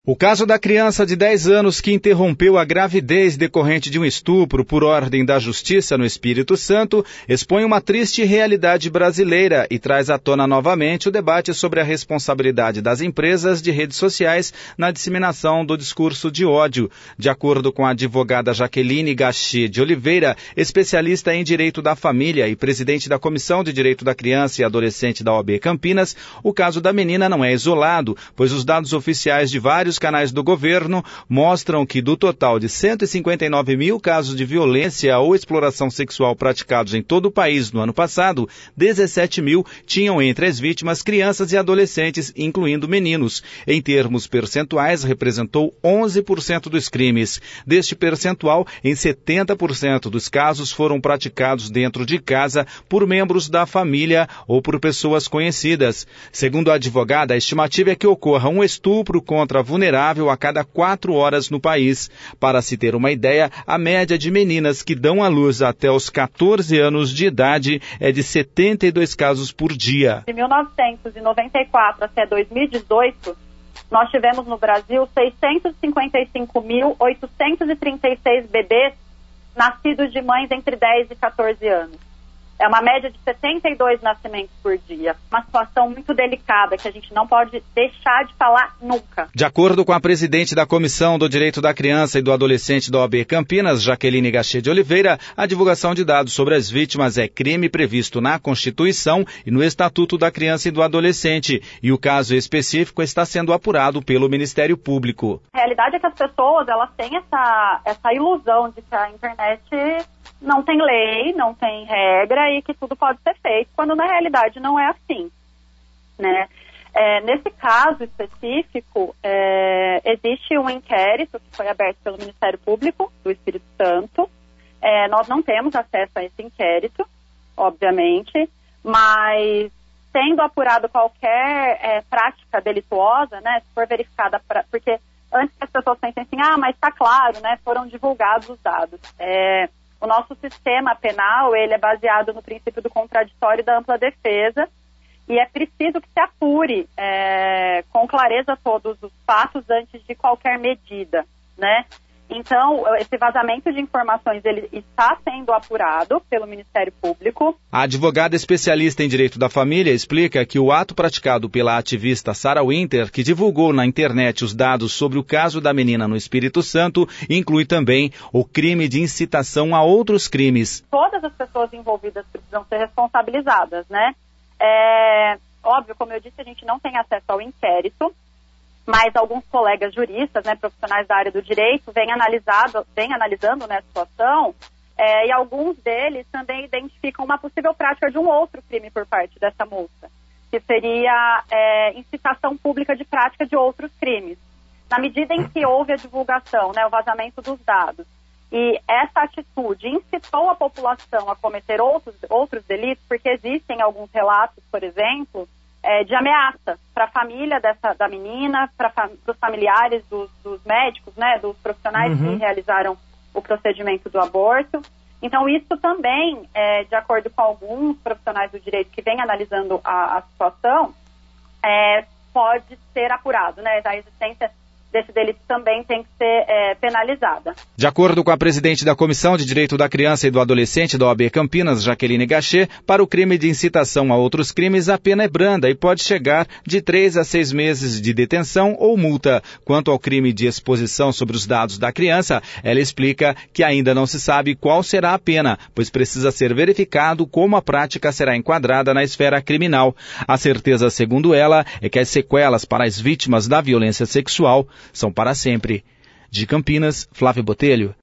O caso da criança de 10 anos que interrompeu a gravidez decorrente de um estupro por ordem da Justiça no Espírito Santo expõe uma triste realidade brasileira e traz à tona novamente o debate sobre a responsabilidade das empresas de redes sociais na disseminação do discurso de ódio. De acordo com a advogada Jaqueline Gachet de Oliveira, especialista em Direito da Família e presidente da Comissão de Direito da Criança e Adolescente da OAB Campinas, o caso da menina não é isolado, pois os dados oficiais de vários canais do governo mostram que do total de 159 mil casos de violência ou exploração sexual praticados em todo o país no ano passado, 17 mil tinham entre as vítimas crianças e adolescentes, incluindo meninos. Em termos percentuais, representou 11% dos crimes. Deste percentual, em 70% dos casos foram praticados dentro de casa por membros da família ou por pessoas conhecidas. Segundo a advogada, a estimativa é que ocorra um estupro contra vulnerável a cada 4 horas no país. Para se ter uma ideia, a média de meninas que dão à luz até os 14 anos de idade é de 72 casos por dia. De 1994 até 2018, nós tivemos no Brasil 655.836 bebês nascidos de mães entre 10 e 14 anos. É uma média de 72 nascimentos por dia. Uma situação muito delicada que a gente não pode deixar de falar nunca. De acordo com a presidente da Comissão do Direito da Criança e do Adolescente da OAB Campinas, Jaqueline Gachet de Oliveira, a divulgação de dados sobre as vítimas é crime previsto na Constituição e no Estatuto da Criança e do Adolescente. E o caso específico está sendo apurado pelo Ministério Público. A realidade é que as pessoas elas têm essa ilusão de que a internet não tem lei, não tem regra e que tudo pode ser feito, quando na realidade não é assim, né? Nesse caso específico, existe um inquérito que foi aberto pelo Ministério Público do Espírito Santo. Nós não temos acesso a esse inquérito, obviamente, mas sendo apurado qualquer prática delituosa, né, se for verificada, porque antes que as pessoas pensem assim, mas está claro, né, foram divulgados os dados. O nosso sistema penal, ele é baseado no princípio do contraditório e da ampla defesa, e é preciso que se apure com clareza todos os fatos antes de qualquer medida, né? Então, esse vazamento de informações, ele está sendo apurado pelo Ministério Público. A advogada especialista em Direito da Família explica que o ato praticado pela ativista Sarah Winter, que divulgou na internet os dados sobre o caso da menina no Espírito Santo, inclui também o crime de incitação a outros crimes. Todas as pessoas envolvidas precisam ser responsabilizadas, né? Óbvio, como eu disse, a gente não tem acesso ao inquérito, mas alguns colegas juristas, né, profissionais da área do direito, vêm analisando, né, a situação, e alguns deles também identificam uma possível prática de um outro crime por parte dessa moça, que seria incitação pública de prática de outros crimes. Na medida em que houve a divulgação, né, o vazamento dos dados, e essa atitude incitou a população a cometer outros delitos, porque existem alguns relatos, por exemplo, de ameaça para a família da menina, para os familiares dos médicos, né, dos profissionais que realizaram o procedimento do aborto. Então, isso também, de acordo com alguns profissionais do direito que vêm analisando a situação, pode ser apurado, né? A existência desse delito também tem que ser penalizada. De acordo com a presidente da Comissão de Direito da Criança e do Adolescente da OAB Campinas, Jaqueline Gachet, para o crime de incitação a outros crimes, a pena é branda e pode chegar de 3 a 6 meses de detenção ou multa. Quanto ao crime de exposição sobre os dados da criança, ela explica que ainda não se sabe qual será a pena, pois precisa ser verificado como a prática será enquadrada na esfera criminal. A certeza, segundo ela, é que as sequelas para as vítimas da violência sexual são para sempre. De Campinas, Flávio Botelho.